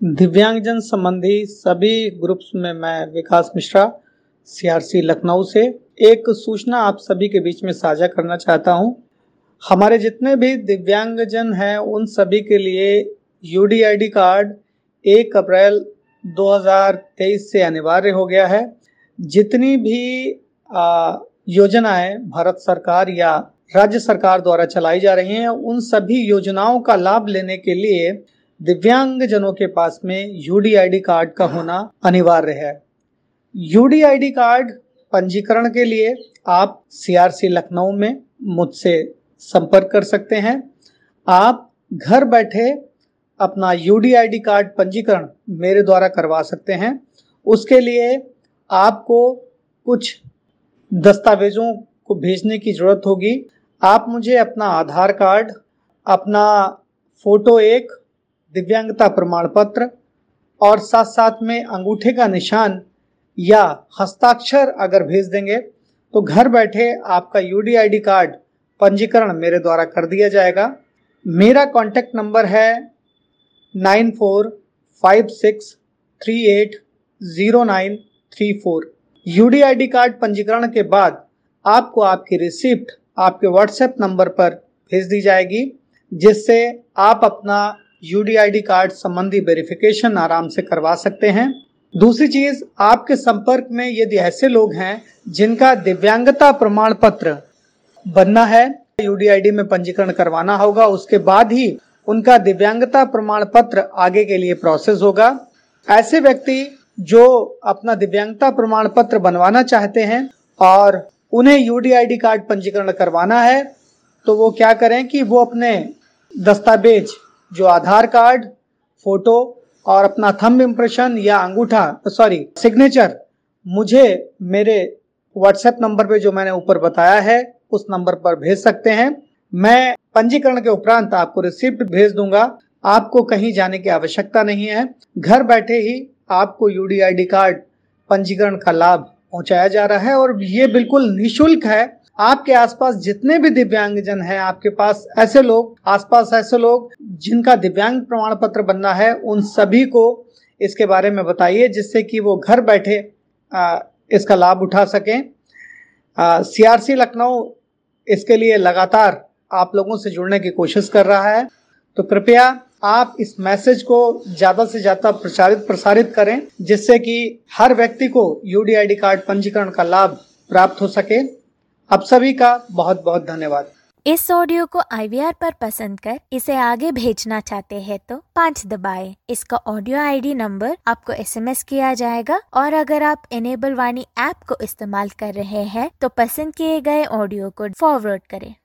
दिव्यांगजन संबंधी सभी ग्रुप्स में मैं विकास मिश्रा सीआरसी लखनऊ से एक सूचना आप सभी के बीच में साझा करना चाहता हूं। हमारे जितने भी दिव्यांगजन हैं उन सभी के लिए यूडीआईडी कार्ड 1 अप्रैल 2023 से अनिवार्य हो गया है। जितनी भी योजनाएं भारत सरकार या राज्य सरकार द्वारा चलाई जा रही हैं उन सभी योजनाओं का लाभ लेने के लिए दिव्यांगजनों के पास में यूडीआईडी कार्ड का होना अनिवार्य है। यूडीआईडी कार्ड पंजीकरण के लिए आप सीआरसी लखनऊ में मुझसे संपर्क कर सकते हैं। आप घर बैठे अपना यूडीआईडी कार्ड पंजीकरण मेरे द्वारा करवा सकते हैं। उसके लिए आपको कुछ दस्तावेजों को भेजने की जरूरत होगी। आप मुझे अपना आधार कार्ड, अपना फोटो, एक दिव्यांगता प्रमाण पत्र और साथ साथ में अंगूठे का निशान या हस्ताक्षर अगर भेज देंगे तो घर बैठे आपका यूडीआईडी कार्ड पंजीकरण मेरे द्वारा कर दिया जाएगा। मेरा कॉन्टैक्ट नंबर है 9456380934। यूडीआईडी कार्ड पंजीकरण के बाद आपको आपकी रिसिप्ट आपके व्हाट्सएप नंबर पर भेज दी जाएगी, जिससे आप अपना यूडीआईडी कार्ड संबंधी वेरिफिकेशन आराम से करवा सकते हैं। दूसरी चीज, आपके संपर्क में यदि ऐसे लोग हैं जिनका दिव्यांगता प्रमाण पत्र बनना है, यूडीआईडी में पंजीकरण करवाना होगा, उसके बाद ही उनका दिव्यांगता प्रमाण पत्र आगे के लिए प्रोसेस होगा। ऐसे व्यक्ति जो अपना दिव्यांगता प्रमाण पत्र बनवाना चाहते हैं और उन्हें यूडीआईडी कार्ड पंजीकरण करवाना है तो वो क्या करें कि वो अपने दस्तावेज जो आधार कार्ड, फोटो और अपना थंब इम्प्रेशन या सिग्नेचर मुझे मेरे व्हाट्सएप नंबर पे जो मैंने ऊपर बताया है उस नंबर पर भेज सकते हैं। मैं पंजीकरण के उपरांत आपको रिसिप्ट भेज दूंगा। आपको कहीं जाने की आवश्यकता नहीं है। घर बैठे ही आपको यूडीआईडी कार्ड पंजीकरण का लाभ पहुंचाया जा रहा है और ये बिल्कुल निःशुल्क है। आपके आसपास जितने भी दिव्यांगजन हैं, आपके पास ऐसे लोग जिनका दिव्यांग प्रमाण पत्र बनना है, उन सभी को इसके बारे में बताइए, जिससे कि वो घर बैठे इसका लाभ उठा सकें। सीआरसी लखनऊ इसके लिए लगातार आप लोगों से जुड़ने की कोशिश कर रहा है, तो कृपया आप इस मैसेज को ज्यादा से ज्यादा प्रसारित करें, जिससे कि हर व्यक्ति को यूडीआईडी कार्ड पंजीकरण का लाभ प्राप्त हो सके। आप सभी का बहुत बहुत धन्यवाद। इस ऑडियो को IVR पर पसंद कर इसे आगे भेजना चाहते हैं तो 5 दबाएं। इसका ऑडियो ID नंबर आपको SMS किया जाएगा और अगर आप इनेबल वाणी ऐप को इस्तेमाल कर रहे हैं तो पसंद किए गए ऑडियो को फॉरवर्ड करें।